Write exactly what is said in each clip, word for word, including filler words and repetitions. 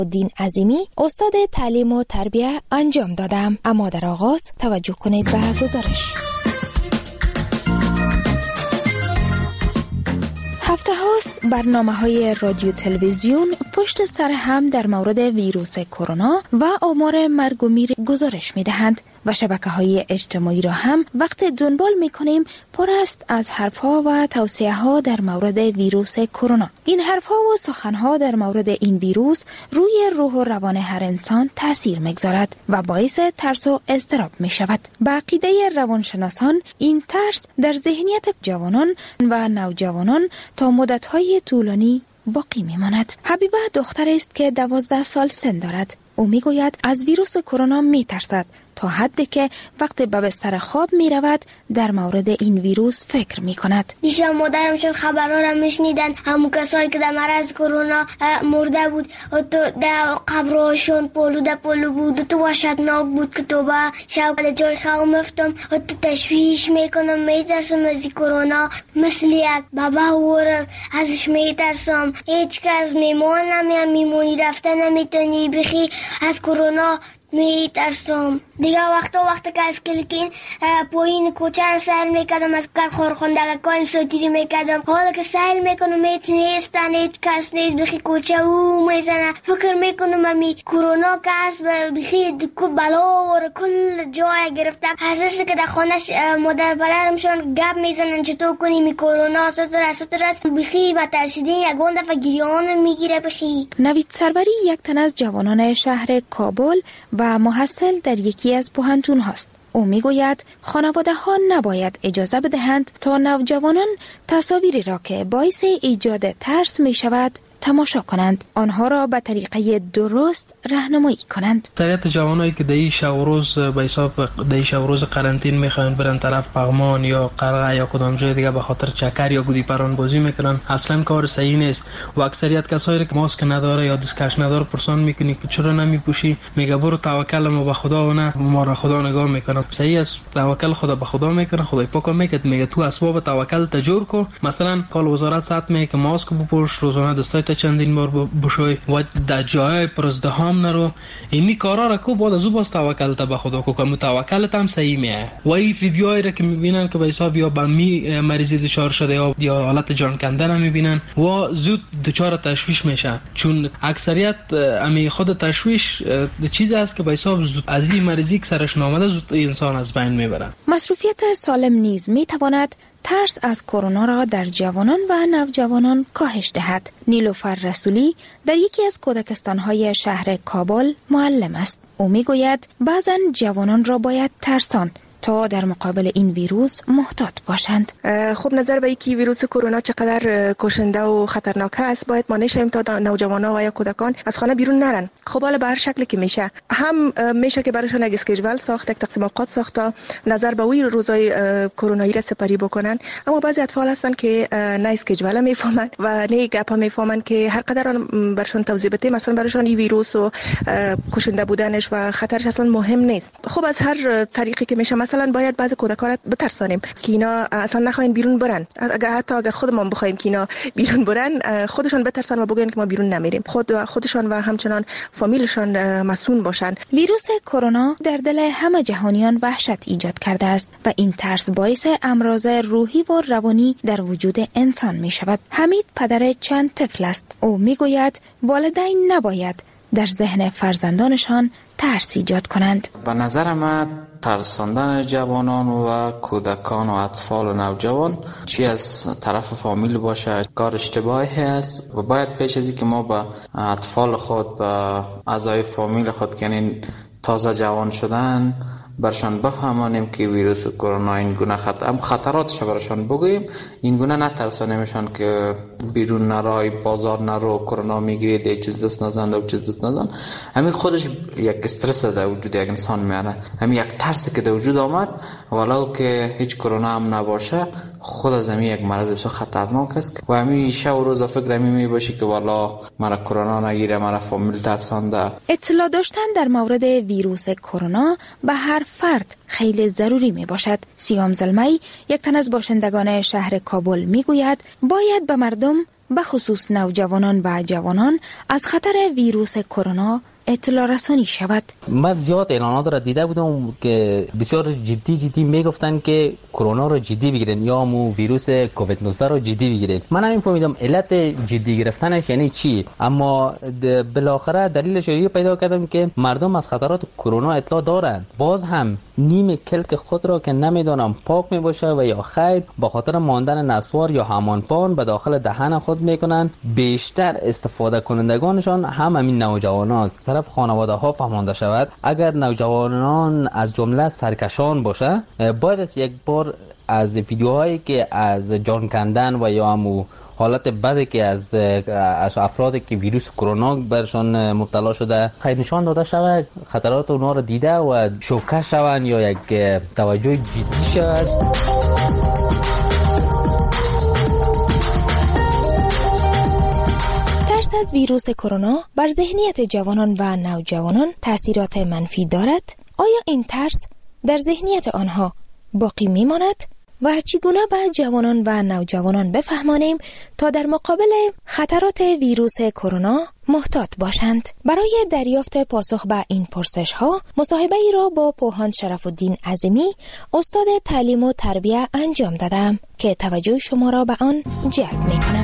دین عظیمی استاد تعلیم و تربیه انجام دادم. اما در آغاز توجه کنید به گزارش. هفته هاست برنامه های رادیو تلویزیون پشت سر هم در مورد ویروس کرونا و آمار مرگ و میر گزارش می دهند و شبکه های اجتماعی را هم وقت دنبال می کنیم پر است از حرف ها و توصیه ها در مورد ویروس کرونا. این حرف ها و سخن ها در مورد این ویروس روی روح و روان هر انسان تاثیر میگذارد و باعث ترس و اضطراب می شود. به عقیده روانشناسان این ترس در ذهنیت جوانان و نوجوانان تا مدت های طولانی باقی می ماند. حبیبه دختر است که دوازده سال سن دارد. او می گوید از ویروس کرونا می ترسد تا حدی که وقتی به بستر خواب می رود در مورد این ویروس فکر می کند. دیشب مادرم چون خبرها را می شنیدن همون کسایی که در مرض کرونا مرده بود و تو در قبرهاشون پولو در پولو بود و تو وحشتناک بود که تو با شب در جای خواب مفتم و تو تشویش می کنم می ترسم از کرونا مثل یک بابا ور ازش می ترسم. هیچ کس میمان نمیم میمونی رفته نمیتونی بخی از کرونا می ترسم. دیگه وقتا وقتی که از کلکین پایین کوچه رو سهل میکردم از کار خورخونده کایم ساتیری میکردم. حالا که سهل میکنم میتونی نیستن هیچ کس نیست بخی کوچه او میزنه. فکر میکنم امی کرونا که هست بخی بلا و کل جای گرفته. حساسی که در خانش مادر پدرمشون گپ میزنن چطور کنی می کرونا سطر سطر است بخی و ترسیدین یکون دفعه گریان میگیره بخی. نوید سروری یک تن از جوانان شهر کابل و محصل در یکی از پوهنتون هاست. او میگوید خانواده ها نباید اجازه بدهند تا نوجوانان تصاویری را که باعث ایجاد ترس می شود تماشا کنند، آنها را به طریقه درست راهنمایی کنند. اکثریت جوانایی که در شب و روز به حساب در شب و روز قرنطین میخوان برن طرف پغمان یا قرغه یا کدام جای دیگه به خاطر چکر یا گودی پران بازی میکنن، اصلا کار صحیح نیست. و اکثریت کسایی که ماسک نداره یا دستکش نداره پرسان میکنی که چرا نمیپوشی، میگه برو توکل ما به خدا و نه ما را خدا نگاه میکنه. صحیح است، توکل خدا به خدا میکنه، خدای پاک میگه میگه تو اسباب توکل تجور کو. مثلا کال وزارت ساعت میگه که ماسک بپوش، روزانه دستای چندین بار بشوی و در جای پرزدهام نرو. اینی کارا را کو بعد از او باز توکل تا به خدا کو که متوکلت هم صحیح میه. و این ویدیوهایی را که میبینن که به حساب یا به می مریضی دچار شده یا یا حالت جان کندن میبینن و زود دچار تشویش میشن، چون اکثریت امی خود تشویش چیزی است که به حساب از این مریضی که سرش نامده زود انسان از بین میبره. مصروفیت سالم نیز میتواند ترس از کرونا را در جوانان و نوجوانان کاهش دهد. نیلوفر رسولی در یکی از کودکستان‌های شهر کابل معلم است. او میگوید بعضن جوانان را باید ترساند تا در مقابل این ویروس محتاط باشند. خب نظر به اینکه ویروس کرونا چقدر کشنده و خطرناک است، باید مانع شویم تا نوجوانان و یا کودکان از خانه بیرون نرن. خب حالا به هر شکلی که میشه، هم میشه که براشون یک اسکیجول ساخت، یک تقسیم اوقات ساخت نظر به وی روزای کرونایی را سپری بکنن. اما بعضی اطفال هستن که نه اسکیجول میفهمن و نه گپا میفهمن که هر قدر براشون توضیح بده مثلا براشون این ویروس و کشنده بودنش و خطرش اصلا مهم نیست. خب از هر طریقی که میشه مثلا باید بعضی کودکان را بترسانیم که اینا اصلا نخواین بیرون برن. اگر حتی اگر خودمون بخوایم که اینا بیرون برن، خودشان بترسن و بگن که ما بیرون نمیریم. خود خودشان و همچنان فامیلشان مسئول باشن. ویروس کرونا در دل همه جهانیان وحشت ایجاد کرده است و این ترس باعث امراض روحی و روانی در وجود انسان می شود. حمید پدر چند طفل است. او می گوید والدین نباید در ذهن فرزندانشان ترس ایجاد کنند. به نظر من ترساندن جوانان و کودکان و اطفال و نوجوان چی از طرف فامیل باشه کار اشتباهی است و باید پیش از اینکه ما به اطفال خود به اعضای فامیل خود که این تازه جوان شدن برشان بفهمانیم که ویروس کرونا این گونه خطر خطراتش برشان بگوییم، این گونه نترسانیمشان که بیرون نرای بازار نرو کرونا میگیرید یک چیز دست نزن و چیز دست نزن. همین خودش یک استرس در وجود یک انسان میاره. همین یک ترسی که در وجود آمد ولو که هیچ کرونا هم نباشه خود از همین یک مرض بسیار خطرناک است و همین شب و روز فکر همین می باشی که والا مرا کرونا نگیره، مرا فامیل ترسانده. اطلاع داشتن در مورد ویروس کرونا به هر فرد خیلی ضروری می باشد. سیام زلمی یک تن از باشندگان شهر کابل می گوید باید به مردم به خصوص نوجوانان و جوانان از خطر ویروس کرونا اطلاع رسانی شود. من زیاد اعلانات را دیده بودم که بسیار جدی جدی میگفتن که کرونا را جدی بگیرین یا مو ویروس کووید نوزده را جدی بگیرید. من همین فهمیدم علت جدی گرفتنش یعنی چی، اما بالاخره دلیلش رو پیدا کردم که مردم از خطرات کرونا اطلاع دارند، باز هم نیم کلک خود را که نمیدونم پاک می باشه و یا خیر با خاطر ماندن نسوار یا هامانپان به داخل دهن خود میکنن. بیشتر استفاده کنندگانشان هم همین نوجوانان است. طرف خانواده ها فهمانده شود اگر نوجوانان از جمله سرکشان باشه، باید از یک بار از ویدیوهایی که از جان کندن و یا همو حالت بدی که از از افرادی که ویروس کرونا برشان مبتلا شده خیر نشان داده شود، خطرات اونها را دیده و شوکه شوند یا یک توجه جدی شود. ترس از ویروس کرونا بر ذهنیت جوانان و نوجوانان تأثیرات منفی دارد. آیا این ترس در ذهنیت آنها باقی میماند؟ و چگونه به جوانان و نوجوانان بفهمانیم تا در مقابل خطرات ویروس کرونا محتاط باشند؟ برای دریافت پاسخ به این پرسش ها مصاحبه ای را با پوهاند شرف الدین عظیمی استاد تعلیم و تربیت انجام دادم که توجه شما را به آن جلب می کنم.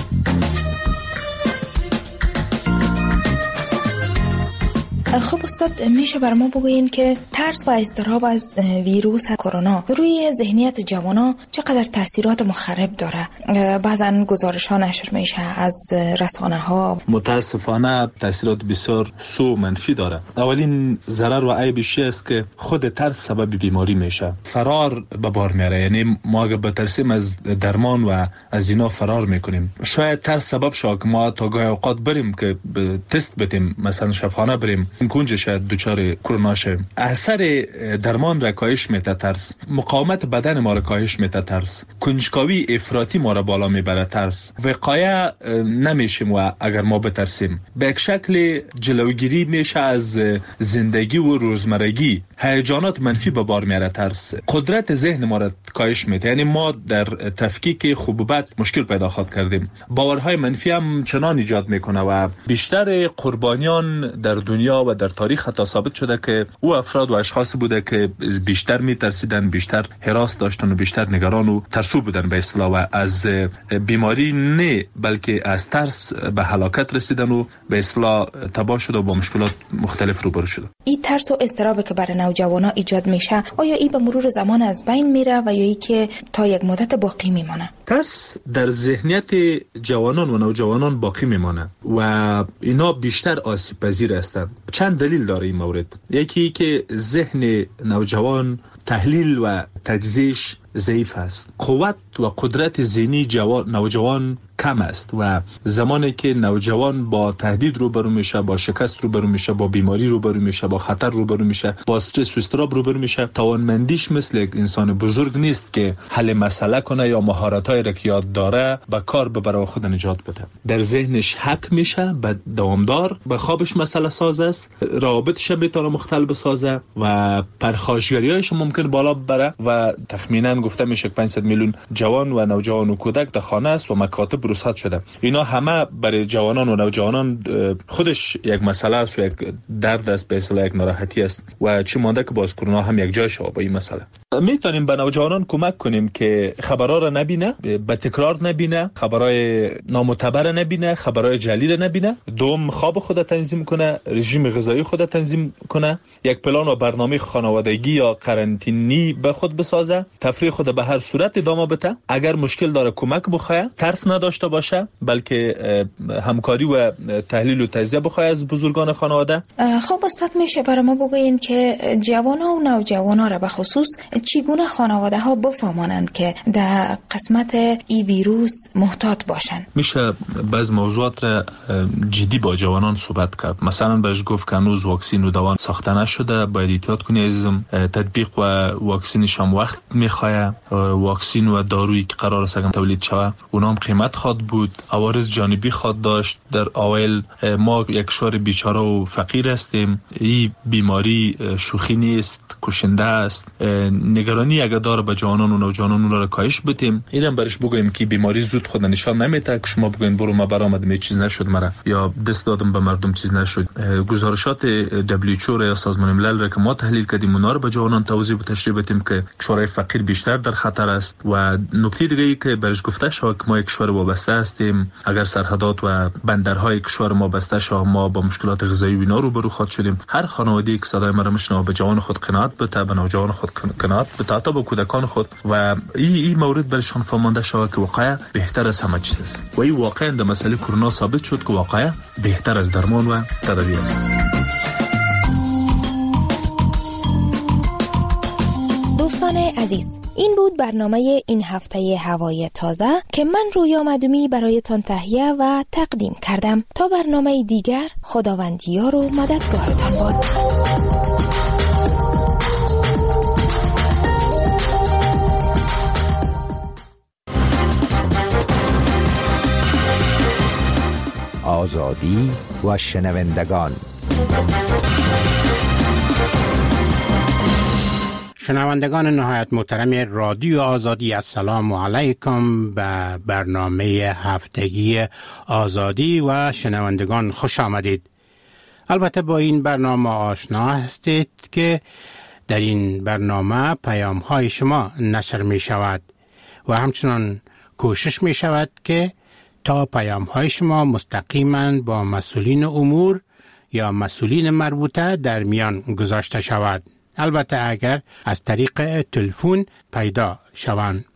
خب استاد، میشه بر ما بگوین که ترس و اضطراب از ویروس کرونا روی ذهنیت جوانا چقدر تاثیرات مخرب داره؟ بعضن گزارش ها نشر میشه از رسانه ها. متاسفانه تاثیرات بسیار سو منفی داره. اولین ضرر و عیبش است که خود ترس سبب بیماری میشه، فرار به بار میاره. یعنی ما اگه بترسیم از درمان و از اینا فرار میکنیم. شاید ترس سبب شه که ما تا گاهی اوقات بریم که تست بدیم، مثلا شفاخانه بریم، کنج شاید دچار کرونا شویم. اثر درمان را کاهش میده ترس، مقاومت بدن ما را کاهش میده ترس، کنجکاوی افراطی ما را بالا میبره ترس. وقایع نمیشیم و اگر ما بترسیم به یک شکل جلوگیری میشه از زندگی و روزمرگی. هیجانات منفی به بار میاره ترس، قدرت ذهن ما را کاهش میده. یعنی ما در تفکیک خوب و بد مشکل پیدا خواهد کردیم. باورهای منفی هم چنان ایجاد میکنه و بیشتر قربانیان در دنیا و در تاریخ حتی ثابت شده که او افراد و اشخاص بوده که بیشتر میترسیدن، بیشتر هراس داشتن و بیشتر نگران و ترسو بودن به اصطلاح و از بیماری نه بلکه از ترس به هلاکت رسیدن و به اصطلاح تباه شده و با مشکلات مختلف روبرو شده. این ترس و اضطرابی که برای نوجوانا ایجاد میشه، آیا این به مرور زمان از بین میره و یا ای که تا یک مدت باقی میمانه؟ ترس در ذهنیت جوانان و نوجوانان باقی میمانه و اینا بیشتر آسیب پذیر هستند. چند دلیل داره این مورد. یکی که ذهن نوجوان تحلیل و تجزیه‌اش ضعیف است. قوت و قدرت ذهنی جوان نوجوان کم است و زمانی که نوجوان با تهدید روبرو میشه، با شکست روبرو میشه، با بیماری روبرو میشه، با خطر روبرو میشه، با استرس و اضطراب روبرو میشه، توانمندیش مثل یک انسان بزرگ نیست که حل مسئله کنه یا مهارت‌های را که یاد داره به کار ببره و خود نجات بده. در ذهنش حک میشه، به دوامدار به خوابش مسئله ساز است، روابطش میتونه مختل بسازه و پرخاشگری‌هاش ممکن بالا ببره و تخمینا گفته میشه که پانصد میلیون جوان و نوجوان و کودک در خانه است و مکاتب رخصت شده. اینا همه برای جوانان و نوجوانان خودش یک مسئله است و یک درد است، به اصطلاح یک ناراحتی است و چی مانده که باز کرونا هم یک جای شو با این مسئله. میتونیم به نوجوانان کمک کنیم که خبرها را نبینه، به تکرار نبینه، خبرهای نامعتبر نبینه، خبرهای جعلی را نبینه، دوم خواب خود تنظیم کنه، رژیم غذایی خود تنظیم کنه، یک پلان و برنامه خانوادگی یا قرنطینی به خود بسازه، تفریح خود به هر صورت ادامه بده. اگر مشکل داره کمک بخواه، ترس نداشته باشه، بلکه همکاری و تحلیل و تجزیه بخواه از بزرگان خانواده. خب استاد، میشه برای ما بگوین که جوانا و نوجوانا را به خصوص چگونه خانواده ها بفهمانند که در قسمت ای ویروس محتاط باشن؟ میشه بعض موضوعات را جدی با جوانان صحبت کرد. مثلا بهش گفت که هنوز واکسین و دوا ساخته نشده، باید احتیاط کنی عزیزم. تطبیق و واکسینش هم وقت میخواه. واکسین و دارویی که قرار است تولید شود اونها هم قیمت خواد بود، عوارض جانبی خواد داشت. در اول ما یک کشور بیچاره و فقیر هستیم. این بیماری شوخی نیست، کشنده است. نگرانی اگه داره به جوانان و نوجوانان را کاهش بدیم. اینم برش بگویم که بیماری زود خود نشان نمیده که شما بگوین برو ما برآمدم هیچ چیز نشد مرا، یا دست دادم به مردم چیز نشد. گزارشات دبلیو اچ او یا سازمان ملل را که ما تحلیل کردیم اونا رو به جوانان توضیح و تشریح بدیم که کشورهای فقیر بیشتر در خطر است. و نکته دیگه ای که برش گفته شد که ما یک کشور وابسته هستیم، اگر سرحدات و بندرهای کشور ما بسته شد ما با مشکلات غذایی و اینا روبرو خود شدیم. هر خانواده‌ای که صدای مرا میشنوه به جوان خود قناعت بده، به نوجوان خود قناعت بده، تا به کودکان خود. و این این مورد برشان فهمانده شد که واقعا بهتر از همه چیز است. و این واقعا در مسئله کرونا ثابت شد که واقعا بهتر از درمان و تداوی است. دوستان عزیز، این بود برنامه این هفته هوای تازه که من رویا مدومی برایتان تهیه و تقدیم کردم. تا برنامه دیگر، خداوندیار و مددگارتان باد. آزادی و شنوندگان. شنوندگان نهایت محترم رادیو آزادی، السلام علیکم. به برنامه هفتگی آزادی و شنوندگان خوش آمدید. البته با این برنامه آشنا هستید که در این برنامه پیام های شما نشر می شود و همچنان کوشش می شود که تا پیام های شما مستقیما با مسئولین امور یا مسئولین مربوطه در میان گذاشته شود، البته اگر از طریق تلفن پیدا شوند.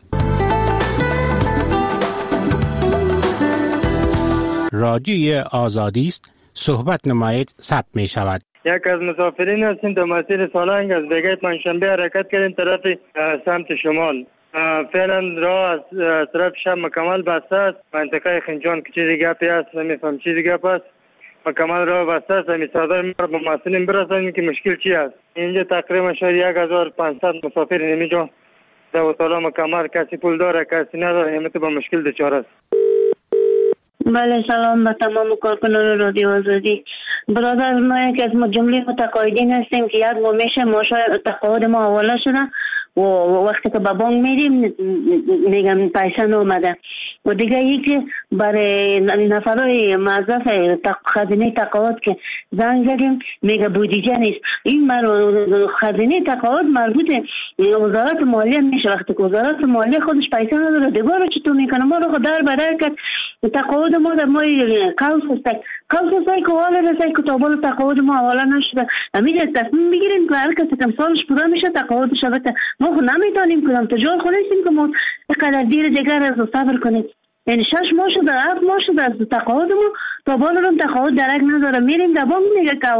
رادیوی آزادی است، صحبت نمایید ثبت می شود. یک از مسافرین هستیم در مسیر سالنگ از بگیت منشنبه حرکت کردیم طرف سمت شمال. فعلا راه از طرف شب مکمل بسته است. منطقه خنجان که چیزی گپی است نمیفهم چیزی گپ است. مکمل راه بسته است. همی صدای ما با مسئولین برسانیم که مشکل چی است. اینجا تقریبا شاید یک هزار و پانصد مسافر نمیجا در وطالا مکمل. کسی پول داره کسی نداره، همه با مشکل دچار است. بله، سلام به تمام کارکنان رادیو آزادی. برادر، ما یک از جمله متقاعدین هستیم که یک ماه میشه ما شاید تقاعد ما حواله شده و وقتی که به بانک میریم میگم پیسه نامده و دیگه یکی برای نفرای موظف خزینه تقاعد که زنگ زدیم میگه بودجه نیست. این خزینه تقاعد مربوط وزارت مالیه میشه. وقتی که وزارت مالیه خودش پیسه نداره دیگه رو چطور میکنه؟ ما رو در بدر کرد تقاعد ما در ما قوس است. قوس است که حالا رسای کتابان تقاعد ما حواله نشده. امید تصمیم بگیریم که هر کسی کم سالش پوره میشه تقاعدش بده. ما خود نمیتونیم کنم تجار خونستیم که ما اینقدر دیر دیگر از صبر کنیم. یعنی شش ماه شده، هفت ماه شده از تقاعد ما تا بالا رو تقاعد درک نداره. میریم در بانک میگه که